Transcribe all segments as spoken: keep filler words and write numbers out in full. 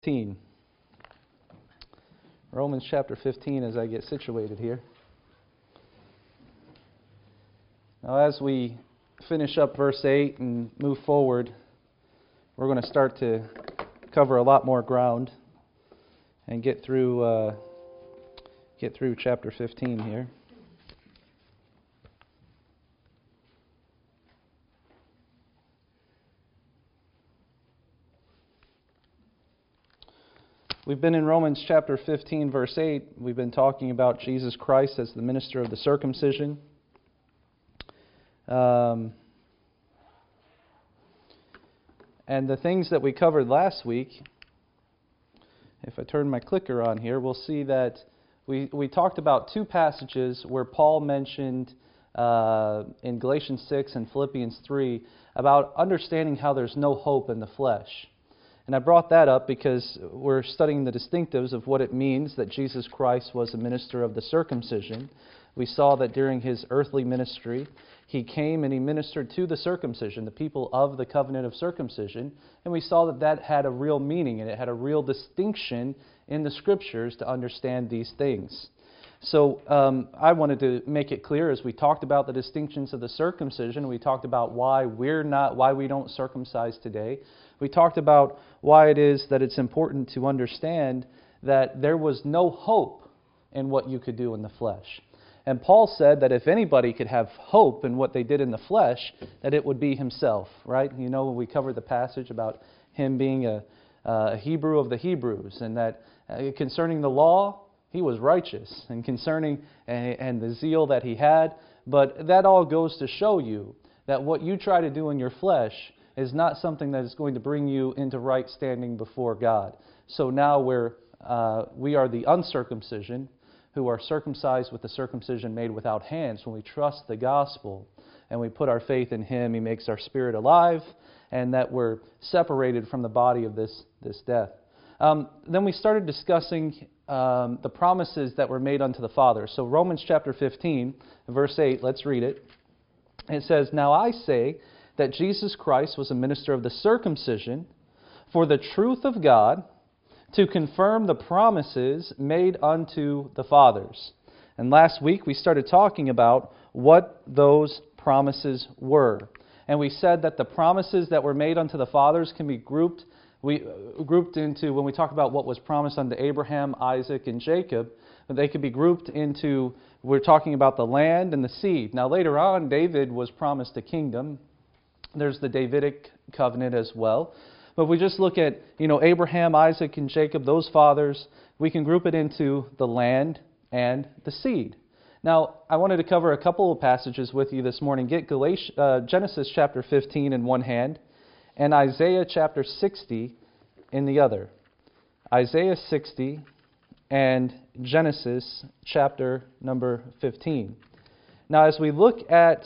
fifteen. Romans chapter fifteen as I get situated here. Now as we finish up verse eight and move forward, we're going to start to cover a lot more ground and get through uh, get through chapter fifteen here. We've been in Romans chapter fifteen, verse eight. We've been talking about Jesus Christ as the minister of the circumcision. Um, and the things that we covered last week, if I turn my clicker on here, we'll see that we, we talked about two passages where Paul mentioned uh, in Galatians six and Philippians three about understanding how there's no hope in the flesh. And I brought that up because we're studying the distinctives of what it means that Jesus Christ was a minister of the circumcision. We saw that during his earthly ministry, he came and he ministered to the circumcision, the people of the covenant of circumcision. And we saw that that had a real meaning and it had a real distinction in the Scriptures to understand these things. So um, I wanted to make it clear as we talked about the distinctions of the circumcision. We talked about why we're not, why we don't circumcise today. We talked about why it is that it's important to understand that there was no hope in what you could do in the flesh. And Paul said that if anybody could have hope in what they did in the flesh, that it would be himself, right? You know, we covered the passage about him being a, a Hebrew of the Hebrews, and that uh, concerning the law, he was righteous, and concerning and, and the zeal that he had. But that all goes to show you that what you try to do in your flesh is not something that is going to bring you into right standing before God. So now we're, uh, we are the uncircumcision who are circumcised with the circumcision made without hands. When we trust the gospel and we put our faith in Him, He makes our spirit alive, and that we're separated from the body of this, this death. Um, then we started discussing um, the promises that were made unto the Father. So Romans chapter fifteen, verse eight, let's read it. It says, "Now I say that Jesus Christ was a minister of the circumcision for the truth of God, to confirm the promises made unto the fathers." And last week we started talking about what those promises were. And we said that the promises that were made unto the fathers can be grouped we uh, grouped into, when we talk about what was promised unto Abraham, Isaac, and Jacob, they could be grouped into, we're talking about the land and the seed. Now later on, David was promised a kingdom. There's the Davidic covenant as well. But if we just look at, you know, Abraham, Isaac, and Jacob, those fathers, we can group it into the land and the seed. Now, I wanted to cover a couple of passages with you this morning. Get Galatians, uh, Genesis chapter fifteen in one hand and Isaiah chapter sixty in the other. Isaiah sixty and Genesis chapter number fifteen. Now, as we look at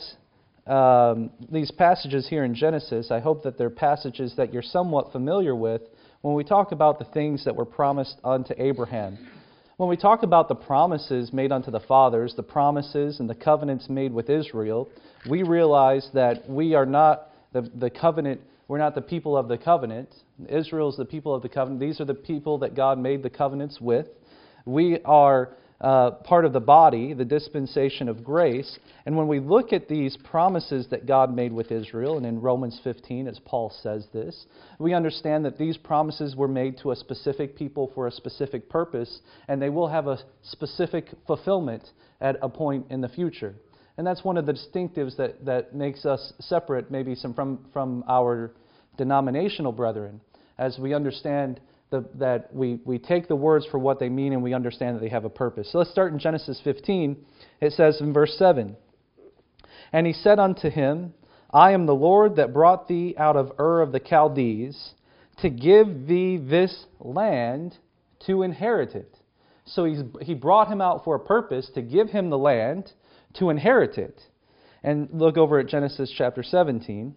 Um, these passages here in Genesis, I hope that they're passages that you're somewhat familiar with when we talk about the things that were promised unto Abraham. When we talk about the promises made unto the fathers, the promises and the covenants made with Israel, we realize that we are not the, the covenant, we're not the people of the covenant. Israel is the people of the covenant. These are the people that God made the covenants with. We are Uh, part of the body, the dispensation of grace. And when we look at these promises that God made with Israel, and in Romans fifteen, as Paul says this, we understand that these promises were made to a specific people for a specific purpose, and they will have a specific fulfillment at a point in the future. And that's one of the distinctives that, that makes us separate maybe some from, from our denominational brethren, as we understand The, that we, we take the words for what they mean and we understand that they have a purpose. So let's start in Genesis fifteen. It says in verse seven, "And he said unto him, I am the Lord that brought thee out of Ur of the Chaldees, to give thee this land to inherit it." So he's, he brought him out for a purpose, to give him the land to inherit it. And look over at Genesis chapter seventeen.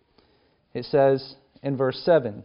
It says in verse seven,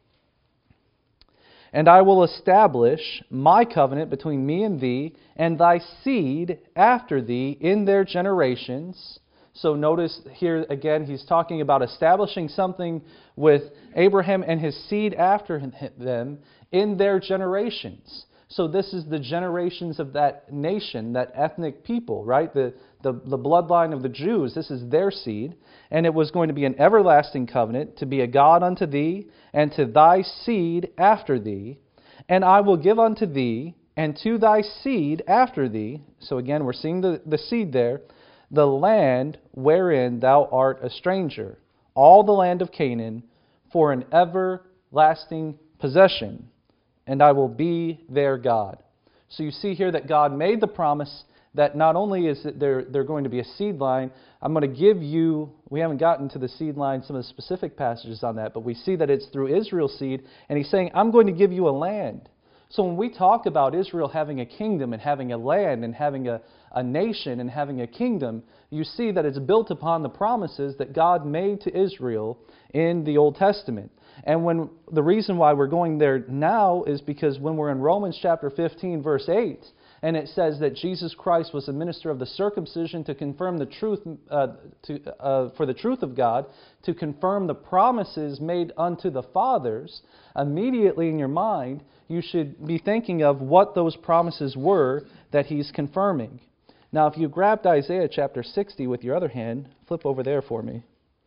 "And I will establish my covenant between me and thee, and thy seed after thee in their generations, So notice here again, he's talking about establishing something with Abraham and his seed after them in their generations. So this is the generations of that nation, that ethnic people, right? The, the, the bloodline of the Jews, this is their seed. And it was going to be an everlasting covenant, to be a God unto thee, and to thy seed after thee. And I will give unto thee, and to thy seed after thee, so again we're seeing the, the seed there, the land wherein thou art a stranger, all the land of Canaan, for an everlasting possession. And I will be their God. So you see here that God made the promise that not only is it there, they're going to be a seed line, I'm going to give you, we haven't gotten to the seed line, some of the specific passages on that, but we see that it's through Israel's seed, and he's saying, I'm going to give you a land. So when we talk about Israel having a kingdom and having a land and having a, a nation and having a kingdom, you see that it's built upon the promises that God made to Israel in the Old Testament. And when the reason why we're going there now is because when we're in Romans chapter fifteen, verse eight, and it says that Jesus Christ was a minister of the circumcision to confirm the truth, uh, to, uh, for the truth of God, to confirm the promises made unto the fathers, immediately in your mind, you should be thinking of what those promises were that he's confirming. Now, if you grabbed Isaiah chapter sixty with your other hand, flip over there for me.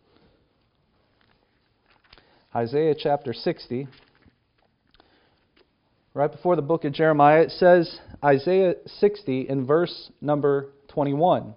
Isaiah chapter sixty, right before the book of Jeremiah, it says, Isaiah sixty in verse number twenty-one.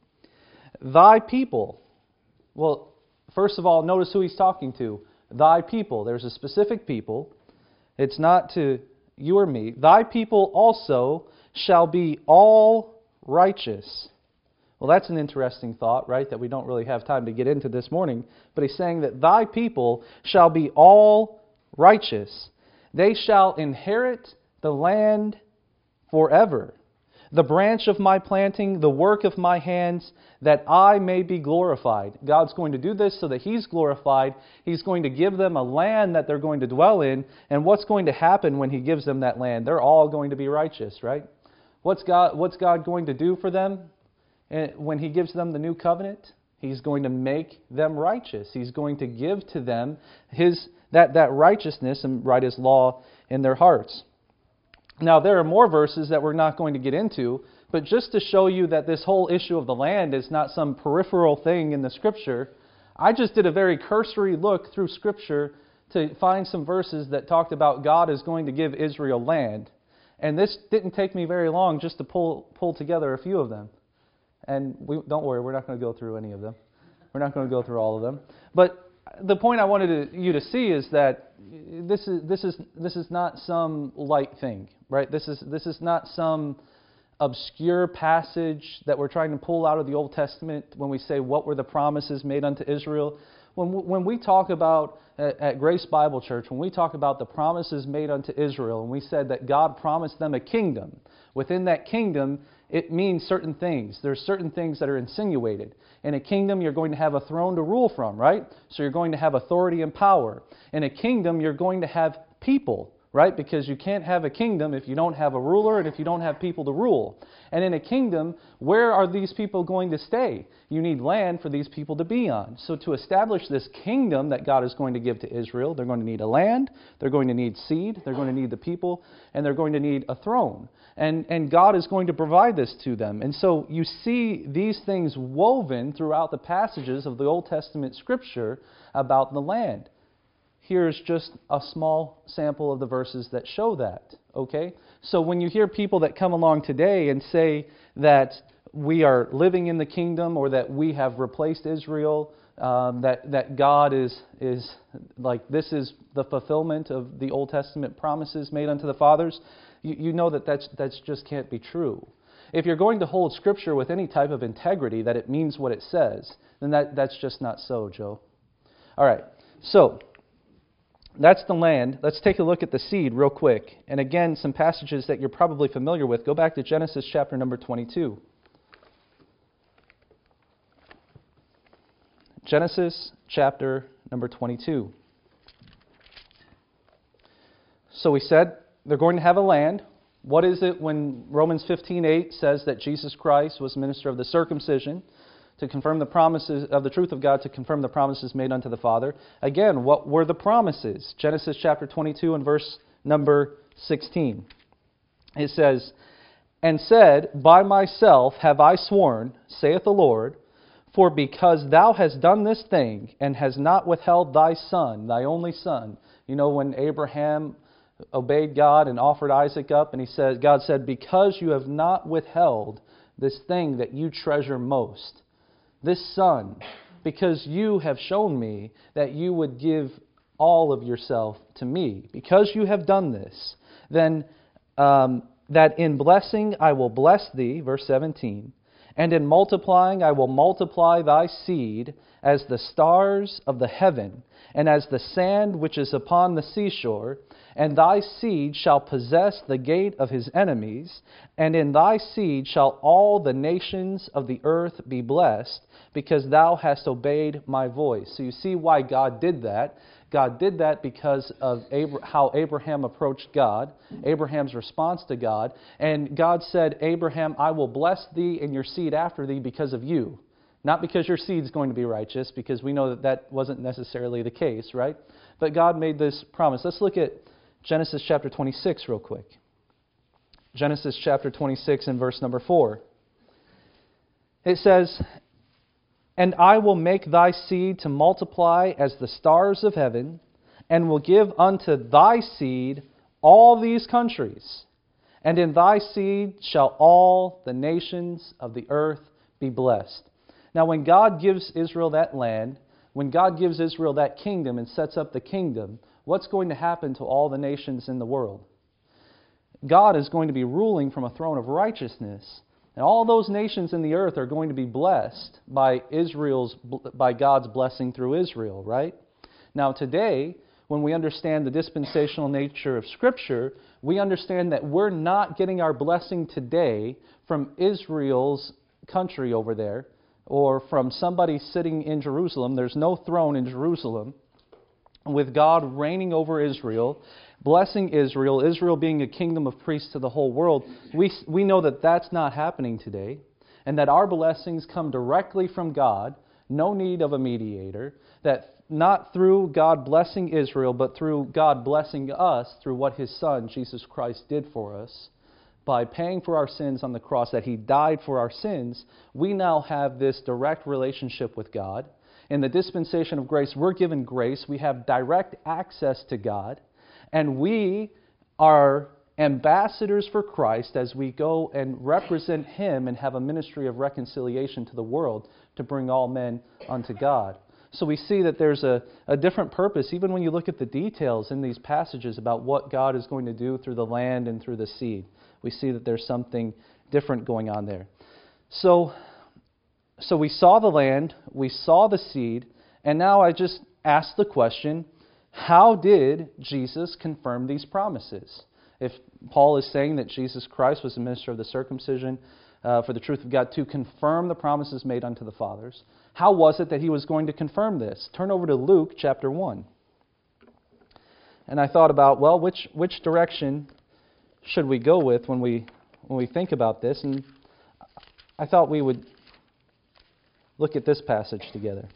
Thy people, well, first of all, notice who he's talking to. Thy people, there's a specific people. It's not to you or me. Thy people also shall be all righteous. Well, that's an interesting thought, right, that we don't really have time to get into this morning. But he's saying that thy people shall be all righteous. They shall inherit the land forever. The branch of my planting, the work of my hands, that I may be glorified. God's going to do this so that he's glorified. He's going to give them a land that they're going to dwell in. And what's going to happen when he gives them that land? They're all going to be righteous, right? What's God, what's God going to do for them? And when he gives them the new covenant, he's going to make them righteous. He's going to give to them his that, that righteousness and write his law in their hearts. Now, there are more verses that we're not going to get into, but just to show you that this whole issue of the land is not some peripheral thing in the Scripture, I just did a very cursory look through Scripture to find some verses that talked about God is going to give Israel land. And this didn't take me very long just to pull pull together a few of them. And we, don't worry, we're not going to go through any of them. We're not going to go through all of them. But the point I wanted to, you to see is that this is this is this is not some light thing, right? This is this is not some obscure passage that we're trying to pull out of the Old Testament when we say what were the promises made unto Israel. When when we talk about at, at Grace Bible Church, when we talk about the promises made unto Israel, and we said that God promised them a kingdom. Within that kingdom, it means certain things. There's certain things that are insinuated. In a kingdom, you're going to have a throne to rule from, right? So you're going to have authority and power. In a kingdom, you're going to have people, right? Because you can't have a kingdom if you don't have a ruler and if you don't have people to rule. And in a kingdom, where are these people going to stay? You need land for these people to be on. So to establish this kingdom that God is going to give to Israel, they're going to need a land, they're going to need seed, they're going to need the people, and they're going to need a throne. And, and God is going to provide this to them. And so you see these things woven throughout the passages of the Old Testament Scripture about the land. Here's just a small sample of the verses that show that, okay? So when you hear people that come along today and say that we are living in the kingdom or that we have replaced Israel, um, that, that God is, is like this is the fulfillment of the Old Testament promises made unto the fathers, you, you know that that's, that's just can't be true. If you're going to hold Scripture with any type of integrity that it means what it says, then that, that's just not so, Joe. All right, so that's the land. Let's take a look at the seed real quick. And again, some passages that you're probably familiar with. Go back to Genesis chapter number twenty-two. Genesis chapter number twenty-two. So we said they're going to have a land. What is it when Romans fifteen eight says that Jesus Christ was minister of the circumcision to confirm the promises of the truth of God, to confirm the promises made unto the Father. Again, what were the promises? Genesis chapter twenty-two and verse number sixteen. It says, "And said, By myself have I sworn, saith the Lord, for because thou hast done this thing, and hast not withheld thy son, thy only son." You know, when Abraham obeyed God and offered Isaac up, and he said, God said, "Because you have not withheld this thing that you treasure most, this son, because you have shown me that you would give all of yourself to me, because you have done this, then um, that in blessing I will bless thee," verse seventeen, "and in multiplying I will multiply thy seed as the stars of the heaven, and as the sand which is upon the seashore, and thy seed shall possess the gate of his enemies, and in thy seed shall all the nations of the earth be blessed, because thou hast obeyed my voice." So you see why God did that. God did that because of Abra- how Abraham approached God, Abraham's response to God. And God said, "Abraham, I will bless thee and your seed after thee because of you." Not because your seed's going to be righteous, because we know that that wasn't necessarily the case, right? But God made this promise. Let's look at Genesis chapter twenty-six real quick. Genesis chapter twenty-six and verse number four. It says, "And I will make thy seed to multiply as the stars of heaven, and will give unto thy seed all these countries, and in thy seed shall all the nations of the earth be blessed." Now, when God gives Israel that land, when God gives Israel that kingdom and sets up the kingdom, what's going to happen to all the nations in the world? God is going to be ruling from a throne of righteousness. And all those nations in the earth are going to be blessed by Israel's, by God's blessing through Israel, right? Now today, when we understand the dispensational nature of Scripture, we understand that we're not getting our blessing today from Israel's country over there, or from somebody sitting in Jerusalem. There's no throne in Jerusalem, with God reigning over Israel, blessing Israel, Israel being a kingdom of priests to the whole world. We, we know that that's not happening today, and that our blessings come directly from God, no need of a mediator, that not through God blessing Israel, but through God blessing us through what His Son, Jesus Christ, did for us. By paying for our sins on the cross, that He died for our sins, we now have this direct relationship with God. In the dispensation of grace, we're given grace. We have direct access to God. And we are ambassadors for Christ as we go and represent Him and have a ministry of reconciliation to the world to bring all men unto God. So we see that there's a, a different purpose, even when you look at the details in these passages about what God is going to do through the land and through the seed. We see that there's something different going on there. So, so we saw the land, we saw the seed, and now I just asked the question, how did Jesus confirm these promises? If Paul is saying that Jesus Christ was the minister of the circumcision uh, for the truth of God to confirm the promises made unto the fathers, how was it that He was going to confirm this? Turn over to Luke chapter one. And I thought about, well, which which direction should we go with when we when we think about this? And I thought we would look at this passage together.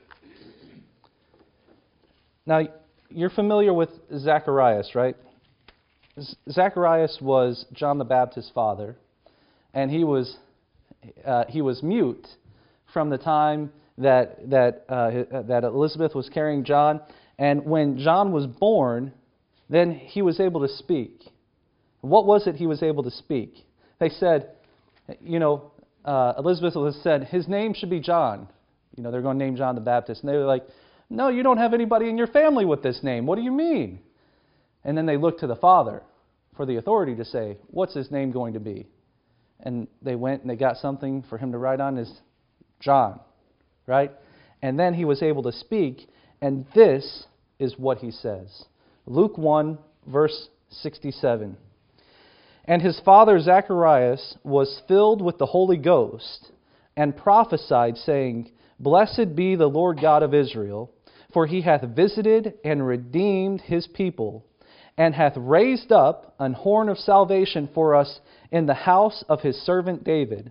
Now, you're familiar with Zacharias, right? Z- Zacharias was John the Baptist's father, and he was uh, he was mute from the time that that uh, that Elizabeth was carrying John, and when John was born, then he was able to speak. What was it he was able to speak? They said, you know, uh, Elizabeth said, his name should be John. You know, they're going to name John the Baptist. And they were like, no, you don't have anybody in your family with this name. What do you mean? And then they looked to the Father for the authority to say, what's his name going to be? And they went and they got something for him to write on as John, right? And then he was able to speak, and this is what he says. Luke one, verse sixty-seven. And his father Zacharias was filled with the Holy Ghost, and prophesied, saying, Blessed be the Lord God of Israel, for He hath visited and redeemed His people, and hath raised up an horn of salvation for us in the house of His servant David,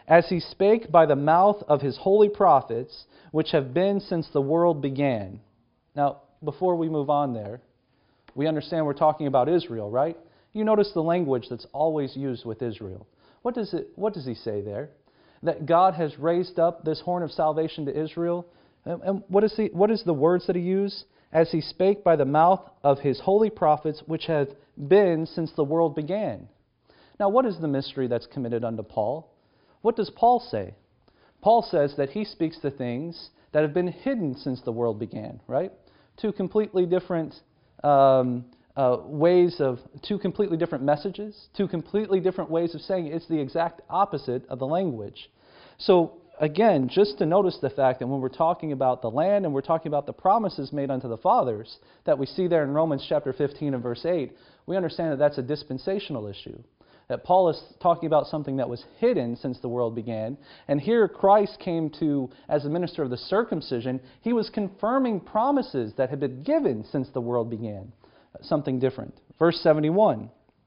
as he spake by the mouth of his holy prophets, which have been since the world began. Now, before we move on there, we understand we're talking about Israel, right? You notice the language that's always used with Israel. What does it? What does he say there? That God has raised up this horn of salvation to Israel. And, and what is the what is the words that he used? As he spake by the mouth of his holy prophets, which have been since the world began. Now, what is the mystery that's committed unto Paul? What does Paul say? Paul says that he speaks to things that have been hidden since the world began, right? Two completely different um, uh, ways of, two completely different messages, two completely different ways of saying it. It's the exact opposite of the language. So, again, just to notice the fact that when we're talking about the land and we're talking about the promises made unto the fathers that we see there in Romans chapter fifteen and verse eight, we understand that that's a dispensational issue. That Paul is talking about something that was hidden since the world began. And here Christ came to, as a minister of the circumcision, he was confirming promises that had been given since the world began. Something different. Verse seventy-one.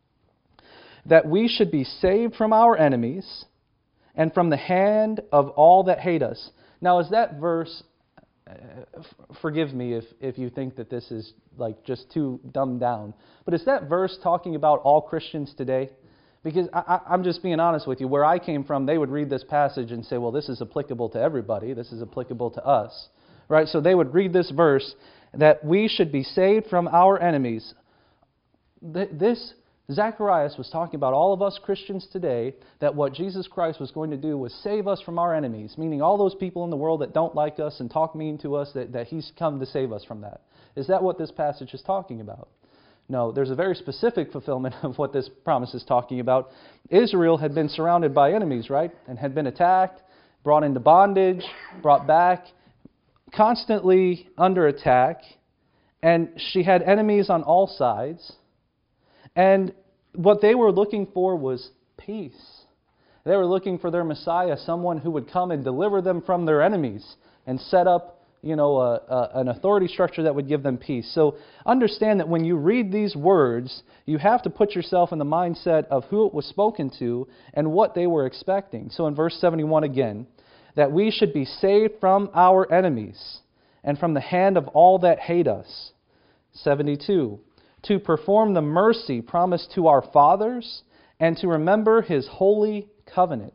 That we should be saved from our enemies and from the hand of all that hate us. Now, is that verse, uh, f- forgive me if, if you think that this is like just too dumbed down, but is that verse talking about all Christians today? Because I, I, I'm just being honest with you, where I came from, they would read this passage and say, well, this is applicable to everybody, this is applicable to us. Right? So they would read this verse, that we should be saved from our enemies. Th- this Zacharias was talking about all of us Christians today, that what Jesus Christ was going to do was save us from our enemies, meaning all those people in the world that don't like us and talk mean to us, that, that He's come to save us from that. Is that what this passage is talking about? No, there's a very specific fulfillment of what this promise is talking about. Israel had been surrounded by enemies, right? And had been attacked, brought into bondage, brought back, constantly under attack. And she had enemies on all sides. And what they were looking for was peace. They were looking for their Messiah, someone who would come and deliver them from their enemies and set up, you know, a, a, an authority structure that would give them peace. So understand that when you read these words, you have to put yourself in the mindset of who it was spoken to and what they were expecting. So in verse seventy-one again, that we should be saved from our enemies and from the hand of all that hate us. seventy-two, to perform the mercy promised to our fathers and to remember His holy covenant.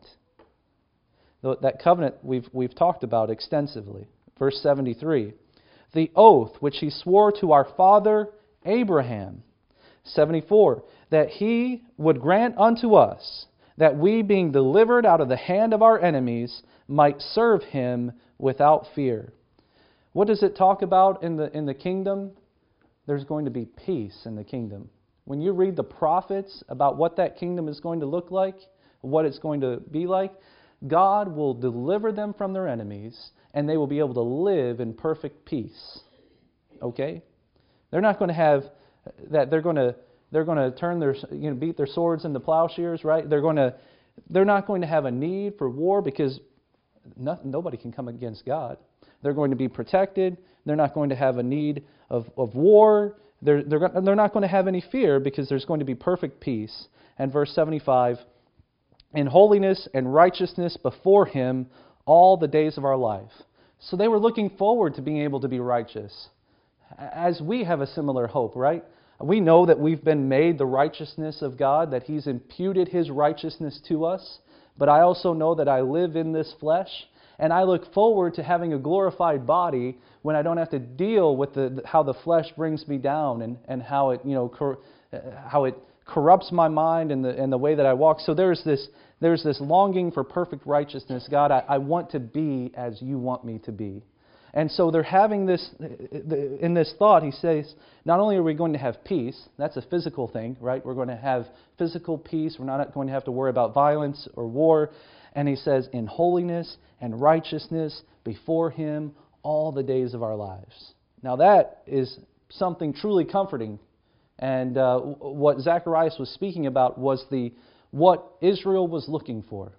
That covenant we've, we've talked about extensively. Verse seventy-three, the oath which He swore to our father Abraham. seventy-four, that He would grant unto us that we, being delivered out of the hand of our enemies, might serve Him without fear. What does it talk about in the in the kingdom? There's going to be peace in the kingdom. When you read the prophets about what that kingdom is going to look like, what it's going to be like, God will deliver them from their enemies, and they will be able to live in perfect peace. Okay? They're not going to have that. They're going to they're going to turn their you know beat their swords into plowshares, right? They're going to they're not going to have a need for war because no, nobody can come against God. They're going to be protected. They're not going to have a need of, of war. They're they're they're not going to have any fear because there's going to be perfect peace. And verse seventy-five, in holiness and righteousness before Him all the days of our life. So they were looking forward to being able to be righteous. As we have a similar hope, right? We know that we've been made the righteousness of God, that He's imputed His righteousness to us. But I also know that I live in this flesh, and I look forward to having a glorified body when I don't have to deal with the, how the flesh brings me down and, and how it, you know, cor- how it corrupts my mind and the and the way that I walk. So there's this there's this longing for perfect righteousness. God, I, I want to be as You want me to be. And so they're having this, in this thought, he says, not only are we going to have peace, that's a physical thing, right? We're going to have physical peace. We're not going to have to worry about violence or war. And he says, in holiness and righteousness before Him all the days of our lives. Now that is something truly comforting. And uh, what Zacharias was speaking about was the what Israel was looking for.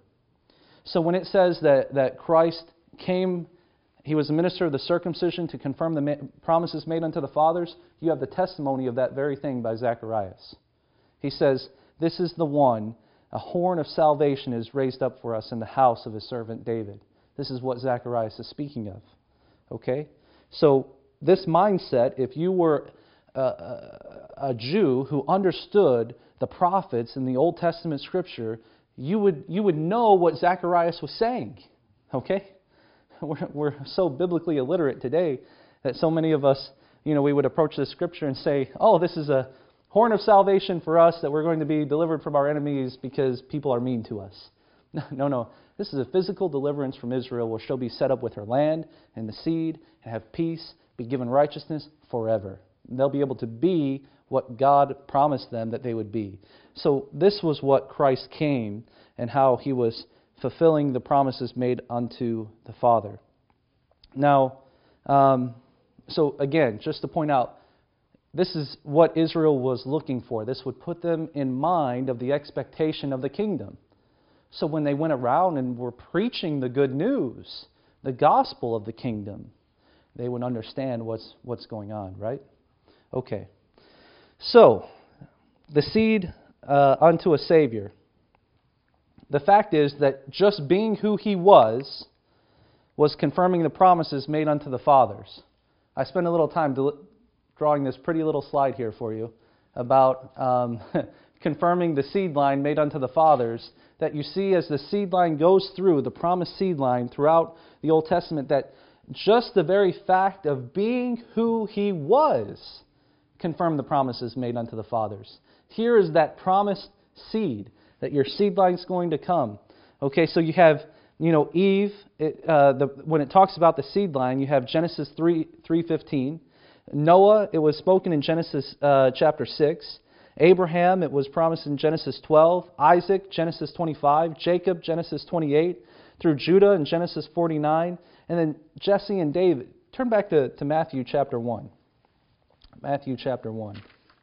So when it says that, that Christ came, He was a minister of the circumcision to confirm the ma- promises made unto the fathers, you have the testimony of that very thing by Zacharias. He says, this is the one A horn of salvation is raised up for us in the house of his servant David. This is what Zacharias is speaking of. Okay? So this mindset, if you were a, a, a Jew who understood the prophets in the Old Testament Scripture, you would you would know what Zacharias was saying. Okay? We're, we're so biblically illiterate today that so many of us, you know, we would approach the Scripture and say, oh, this is a horn of salvation for us, that we're going to be delivered from our enemies because people are mean to us. No, no. This is a physical deliverance from Israel, where she'll be set up with her land and the seed and have peace, be given righteousness forever. They'll be able to be what God promised them that they would be. So this was what Christ came, and how he was fulfilling the promises made unto the Father. Now, um, so again, just to point out, this is what Israel was looking for. This would put them in mind of the expectation of the kingdom. So when they went around and were preaching the good news, the gospel of the kingdom, they would understand what's what's going on, right? Okay. So, the seed uh, unto a Savior. The fact is that just being who he was, was confirming the promises made unto the fathers. I spent a little time del- drawing this pretty little slide here for you about um, confirming the seed line made unto the fathers, that you see as the seed line goes through, the promised seed line throughout the Old Testament, that just the very fact of being who he was confirmed the promises made unto the fathers. Here is that promised seed, that your seed line is going to come. Okay, so you have, you know, Eve, it, uh, the, when it talks about the seed line, you have Genesis three fifteen. Noah, it was spoken in Genesis uh, chapter six. Abraham, it was promised in Genesis twelve. Isaac, Genesis twenty-five. Jacob, Genesis twenty-eight. Through Judah in Genesis forty-nine. And then Jesse and David. Turn back to, to Matthew chapter one. Matthew chapter one.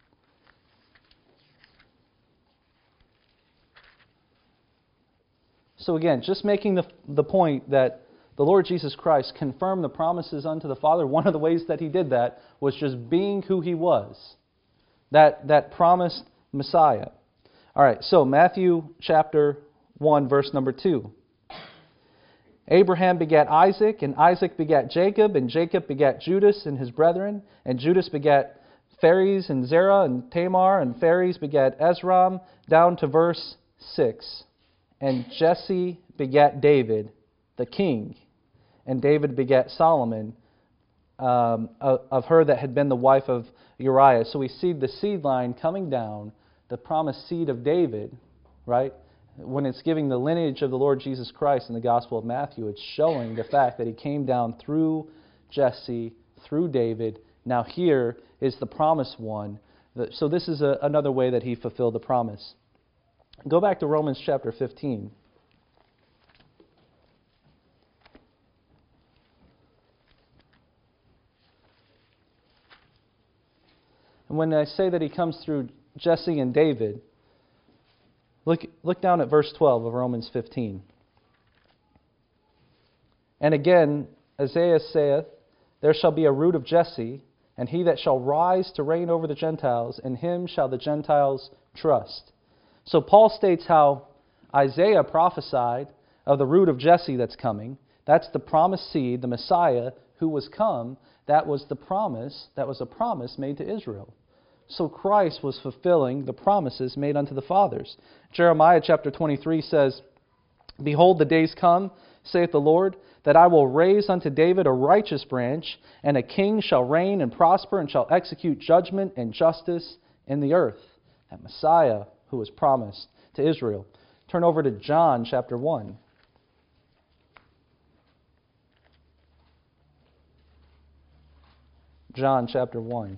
So again, just making the, the point that the Lord Jesus Christ confirmed the promises unto the Father. One of the ways that he did that was just being who he was. That, that promised Messiah. All right, so Matthew chapter one, verse number two. Abraham begat Isaac, and Isaac begat Jacob, and Jacob begat Judas and his brethren, and Judas begat Phares and Zerah and Tamar, and Phares begat Ezram, down to verse six. And Jesse begat David, the king, and David begat Solomon, um, of, of her that had been the wife of Uriah. So we see the seed line coming down, the promised seed of David, right? When it's giving the lineage of the Lord Jesus Christ in the Gospel of Matthew, it's showing the fact that he came down through Jesse, through David. Now here is the promised one. So this is a, another way that he fulfilled the promise. Go back to Romans chapter fifteen. And when I say that he comes through Jesse and David, look, look down at verse twelve of Romans fifteen. And again, Isaiah saith, there shall be a root of Jesse, and he that shall rise to reign over the Gentiles, in him shall the Gentiles trust. So Paul states how Isaiah prophesied of the root of Jesse that's coming. That's the promised seed, the Messiah who was come. That was the promise, that was a promise made to Israel. So Christ was fulfilling the promises made unto the fathers. Jeremiah chapter twenty-three says, behold, the days come, saith the Lord, that I will raise unto David a righteous branch, and a king shall reign and prosper, and shall execute judgment and justice in the earth. That Messiah who was promised to Israel. Turn over to John chapter one. John chapter one.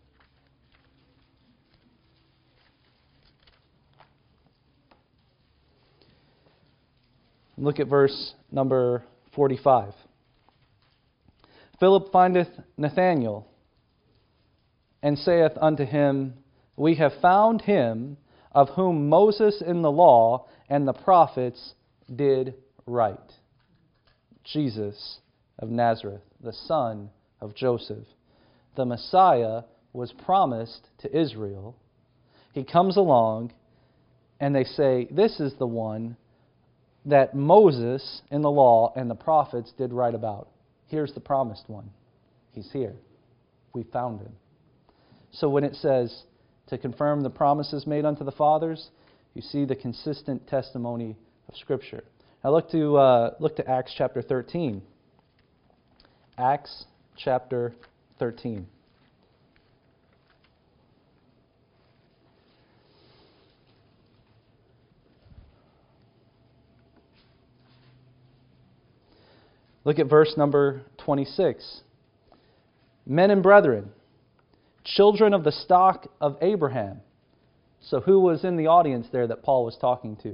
Look at verse number forty-five. Philip findeth Nathanael, and saith unto him, we have found him of whom Moses in the law and the prophets did write. Jesus of Nazareth, the son of Joseph. The Messiah was promised to Israel. He comes along, and they say, this is the one that Moses in the law and the prophets did write about. Here's the promised one. He's here. We found him. So when it says to confirm the promises made unto the fathers, you see the consistent testimony of Scripture. Now look to uh, look to Acts chapter thirteen. Acts chapter thirteen. Look at verse number twenty-six. Men and brethren, children of the stock of Abraham. So who was in the audience there that Paul was talking to?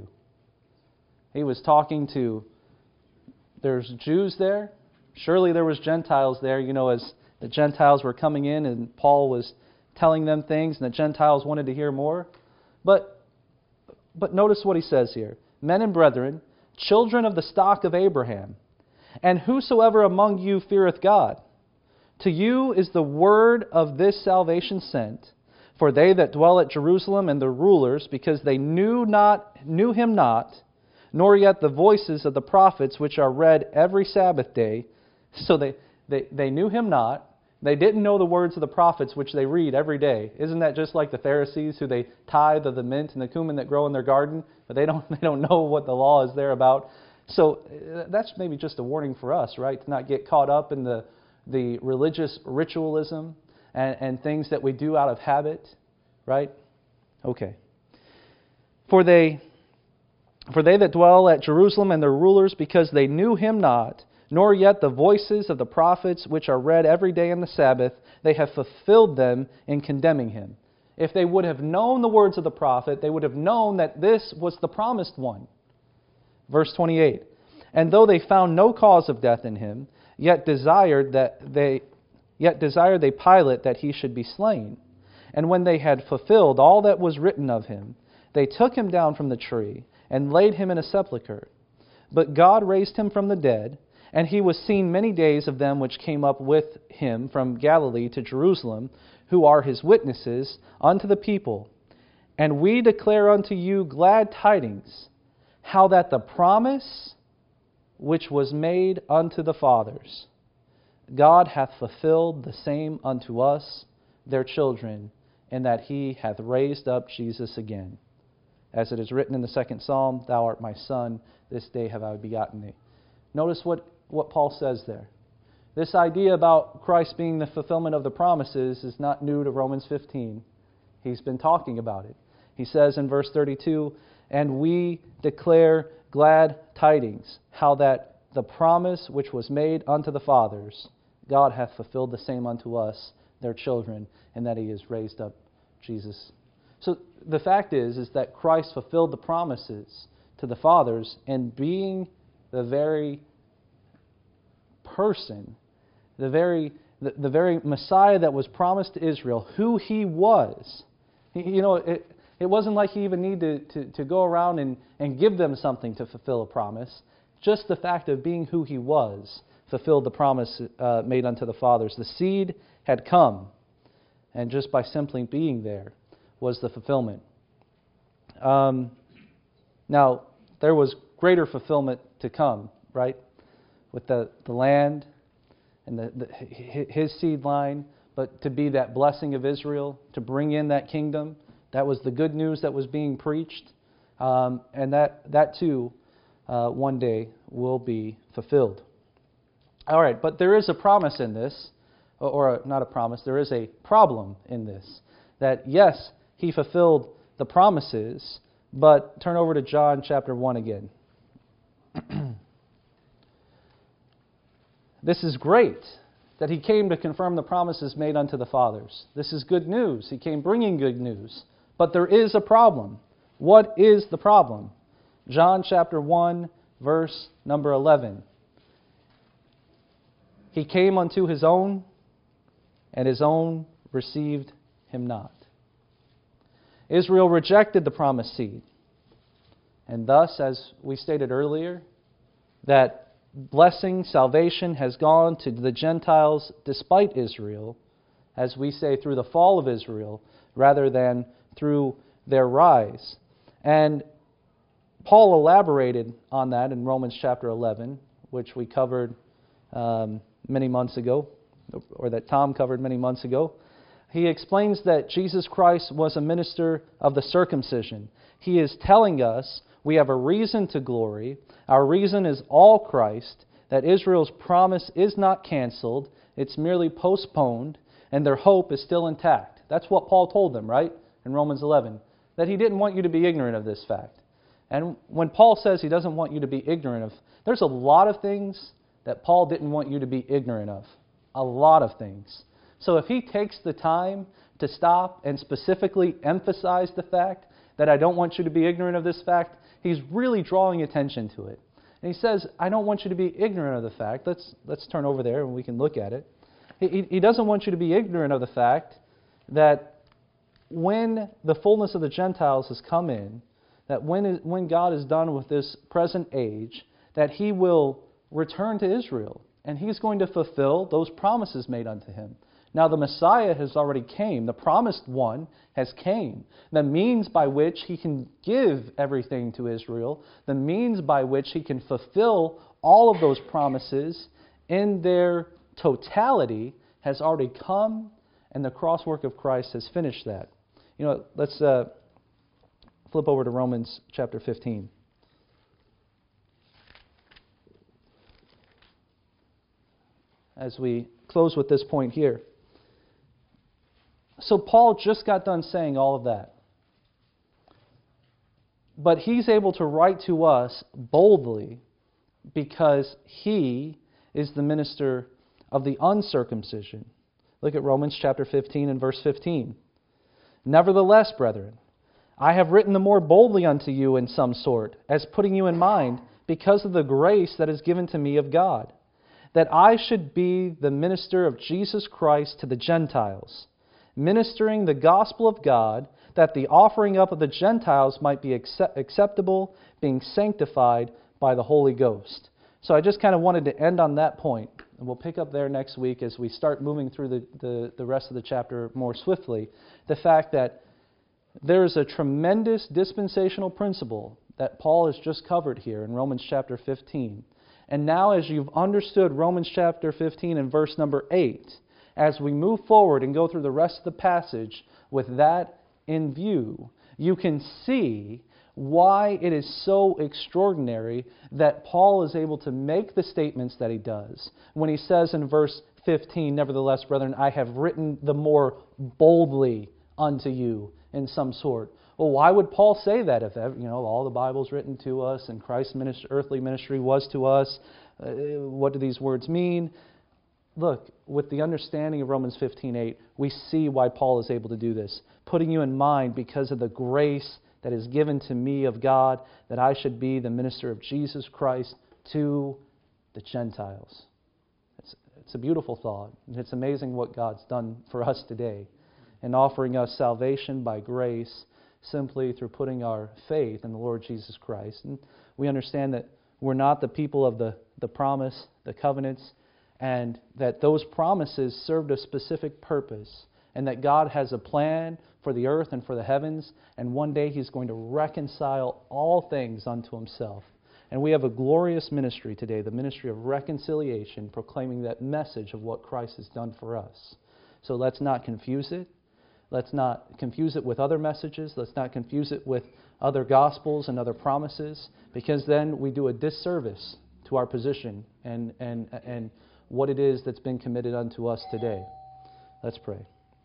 He was talking to, there's Jews there. Surely there was Gentiles there, you know, as the Gentiles were coming in and Paul was telling them things and the Gentiles wanted to hear more. But, but notice what he says here. Men and brethren, children of the stock of Abraham, and whosoever among you feareth God, to you is the word of this salvation sent. For they that dwell at Jerusalem and the rulers, because they knew not knew him not, nor yet the voices of the prophets which are read every Sabbath day. So they, they, they knew him not. They didn't know the words of the prophets which they read every day. Isn't that just like the Pharisees who they tithe of the mint and the cumin that grow in their garden, but they don't they don't know what the law is there about? So that's maybe just a warning for us, right? To not get caught up in the, the religious ritualism and, and things that we do out of habit, right? Okay. For they, for they that dwell at Jerusalem and their rulers, because they knew him not, nor yet the voices of the prophets which are read every day in the Sabbath, they have fulfilled them in condemning him. If they would have known the words of the prophet, they would have known that this was the promised one. Verse twenty-eight, and though they found no cause of death in him, yet desired that they yet desired they Pilate that he should be slain. And when they had fulfilled all that was written of him, they took him down from the tree and laid him in a sepulchre. But God raised him from the dead, and he was seen many days of them which came up with him from Galilee to Jerusalem, who are his witnesses unto the people. And we declare unto you glad tidings, how that the promise which was made unto the fathers, God hath fulfilled the same unto us, their children, in that he hath raised up Jesus again. As it is written in the second psalm, Thou art my son, this day have I begotten thee. Notice what, what Paul says there. This idea about Christ being the fulfillment of the promises is not new to Romans fifteen. He's been talking about it. He says in verse thirty-two, and we declare glad tidings, how that the promise which was made unto the fathers, God hath fulfilled the same unto us, their children, and that he has raised up Jesus. So the fact is, is that Christ fulfilled the promises to the fathers, and being the very person, the very the, the very Messiah that was promised to Israel, who he was. You know, it, it wasn't like he even needed to, to, to go around and, and give them something to fulfill a promise. Just the fact of being who he was fulfilled the promise uh, made unto the fathers. The seed had come, and just by simply being there was the fulfillment. Um, now, there was greater fulfillment to come, right? With the, the land and the, the, his seed line, but to be that blessing of Israel, to bring in that kingdom. That was the good news that was being preached. Um, and that, that too, uh, one day will be fulfilled. All right, but there is a promise in this, or, or a, not a promise, there is a problem in this. That yes, he fulfilled the promises, but turn over to John chapter one again. This is great, that he came to confirm the promises made unto the fathers. This is good news. He came bringing good news. But there is a problem. What is the problem? John chapter one, verse number eleven. He came unto his own, and his own received him not. Israel rejected the promised seed. And thus, as we stated earlier, that blessing, salvation has gone to the Gentiles despite Israel, as we say, through the fall of Israel, rather than through their rise. And Paul elaborated on that in Romans chapter eleven, which we covered um, many months ago, or that Tom covered many months ago. He explains that Jesus Christ was a minister of the circumcision. He is telling us we have a reason to glory. Our reason is all Christ, that Israel's promise is not canceled, it's merely postponed, and their hope is still intact. That's what Paul told them, right, in Romans eleven, that he didn't want you to be ignorant of this fact. And when Paul says he doesn't want you to be ignorant of, there's a lot of things that Paul didn't want you to be ignorant of. A lot of things. So if he takes the time to stop and specifically emphasize the fact that I don't want you to be ignorant of this fact, he's really drawing attention to it. And he says, I don't want you to be ignorant of the fact. Let's let's turn over there and we can look at it. He, he doesn't want you to be ignorant of the fact that when the fullness of the Gentiles has come in, that when, when God is done with this present age, that he will return to Israel. And he's going to fulfill those promises made unto him. Now the Messiah has already came. The promised one has came. The means by which he can give everything to Israel, the means by which he can fulfill all of those promises in their totality has already come, and the cross-work of Christ has finished that. You know, let's uh, flip over to Romans chapter fifteen. As we close with this point here. So Paul just got done saying all of that. But he's able to write to us boldly because he is the minister of the uncircumcision. Look at Romans chapter fifteen and verse fifteen. Nevertheless, brethren, I have written the more boldly unto you in some sort, as putting you in mind, because of the grace that is given to me of God, that I should be the minister of Jesus Christ to the Gentiles, ministering the gospel of God, that the offering up of the Gentiles might be accept- acceptable, being sanctified by the Holy Ghost. So I just kind of wanted to end on that point, and we'll pick up there next week as we start moving through the, the, the rest of the chapter more swiftly. The fact that there is a tremendous dispensational principle that Paul has just covered here in Romans chapter fifteen. And now as you've understood Romans chapter fifteen and verse number eight, as we move forward and go through the rest of the passage with that in view, you can see why it is so extraordinary that Paul is able to make the statements that he does. When he says in verse fifteen, nevertheless, brethren, I have written the more boldly unto you in some sort. Well, why would Paul say that if, you know, all the Bible's written to us and Christ's ministry, earthly ministry was to us? Uh, what do these words mean? Look, with the understanding of Romans fifteen eight, we see why Paul is able to do this. Putting you in mind because of the grace that is given to me of God, that I should be the minister of Jesus Christ to the Gentiles. It's, it's a beautiful thought. And it's amazing what God's done for us today in offering us salvation by grace simply through putting our faith in the Lord Jesus Christ. And we understand that we're not the people of the, the promise, the covenants, and that those promises served a specific purpose, and that God has a plan for the earth and for the heavens, and one day He's going to reconcile all things unto Himself. And we have a glorious ministry today, the ministry of reconciliation, proclaiming that message of what Christ has done for us. So let's not confuse it. Let's not confuse it with other messages. Let's not confuse it with other gospels and other promises, because then we do a disservice to our position and, and, and what it is that's been committed unto us today. Let's pray.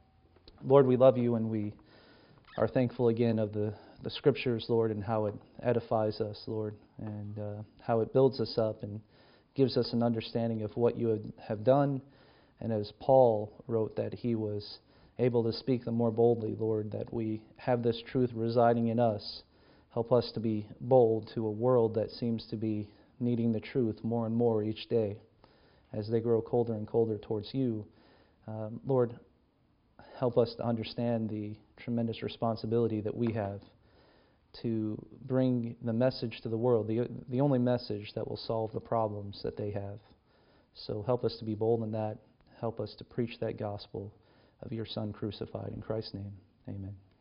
Lord, we love You, and we are thankful again of the, the Scriptures, Lord, and how it edifies us, Lord, and uh, how it builds us up and gives us an understanding of what You have done. And as Paul wrote that he was able to speak the more boldly, Lord, that we have this truth residing in us. Help us to be bold to a world that seems to be needing the truth more and more each day as they grow colder and colder towards You. Um, Lord, help us to understand the tremendous responsibility that we have to bring the message to the world, the, the only message that will solve the problems that they have. So help us to be bold in that. Help us to preach that gospel of Your Son crucified. In Christ's name, amen.